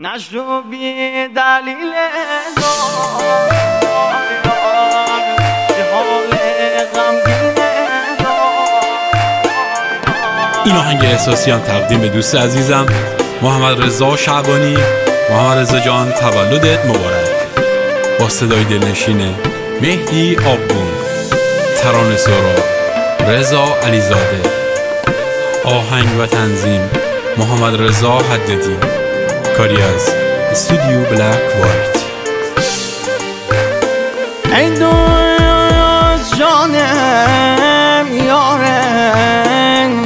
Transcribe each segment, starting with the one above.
نشو بی دلیل این آهنگ احساسیان تقدیم به دوست عزیزم محمد رضا شعبانی. محمد رضا جان تولدت مبارک. با صدای دلنشین مهدی آبگون، ترانه سرا رضا علیزاده، آهنگ و تنظیم محمد رضا حددی، کاری از استودیو بلک وایت. ای دوست جانم یارم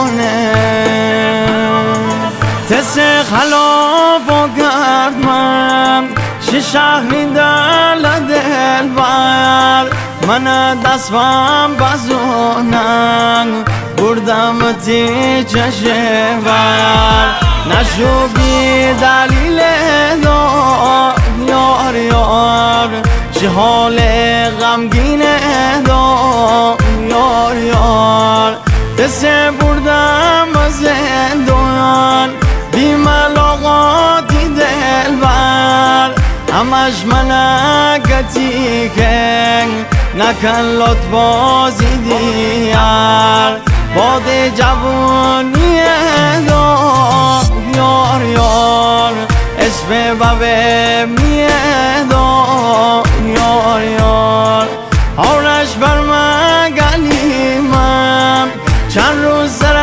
جانم تس خلاف و گردم چه شهری دل دل بر من دستم بزونم بردم تی چشه بر نشو بی دلیل یار یار چه حال غمگینه یار یار دست بردم زندان بی ملاقاتی دل بر همش منگتی که نکن لط بازی دیار باد جوانی یار یار اسم بابه میدو یار یار حالش بر من گلیمم چند روز سر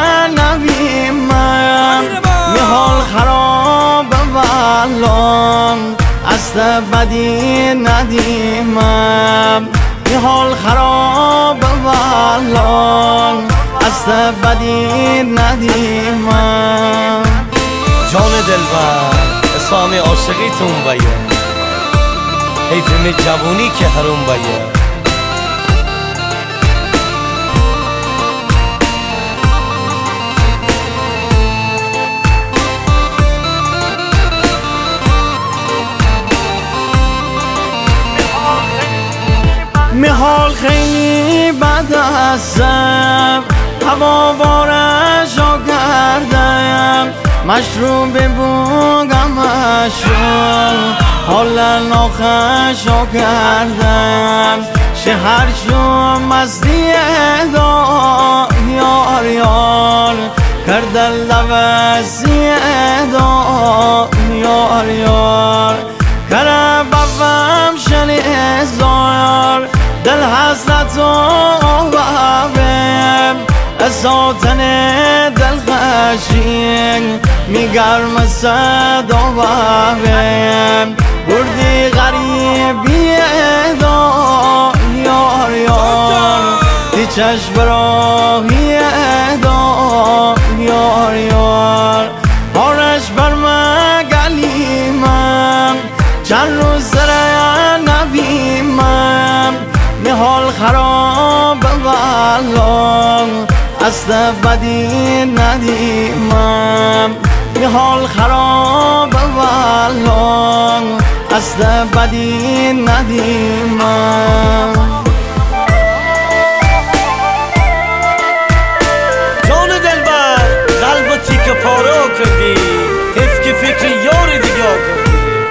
نبیمم می حال خراب والام است بدی ندیمم می حال خراب والام است بدی ندیمم جان دلبر اسام عاشقیتون بیان حیف می جوونی که حروم بیان میحال خیلی بد هستم هوا بارشو کردم مشروب بوگم مشروب حال ناخشو کردم شهرشو مستی دا یار یار کردن لبسی دا یار یار کرم بفم شنی ازار دل حسرت و بابم اساتن دل خشین میگرم صد و بابم بردی غریبی دا یار یار تی چشم براهی دا یار یار حالش بر من گلیمم چند روز سر نبیمم می حال خراب والام است بدی ندیمم می حال خراب والام است بدی ندیمم جان دلبر قلب و تیک پارا کردی حیف که فکر یار دیگه کردی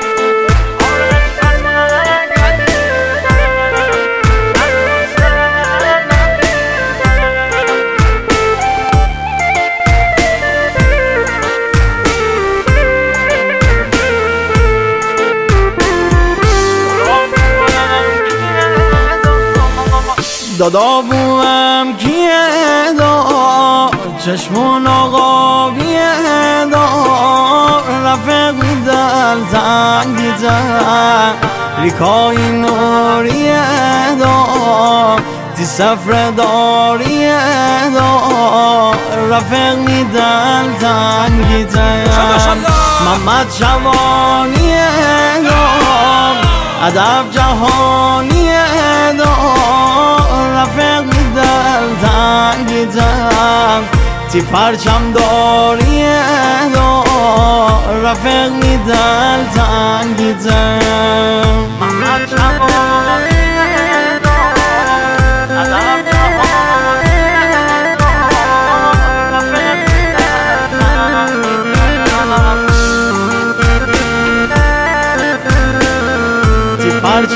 دادا بوم کیه دا چشمون آقا بیه دا رفق دل تنگی تا ریکای نوریه دا تی سفر داریه دا رفق دل تنگی تا محمد شوانیه دا ادب جهانیه دا رفق دل تنگیدم تی پرچم داریه دا رفق دل تنگیدم محمد شوانیه دا ادب جهانیه دا رفق دل تنگیدم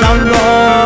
ادب دار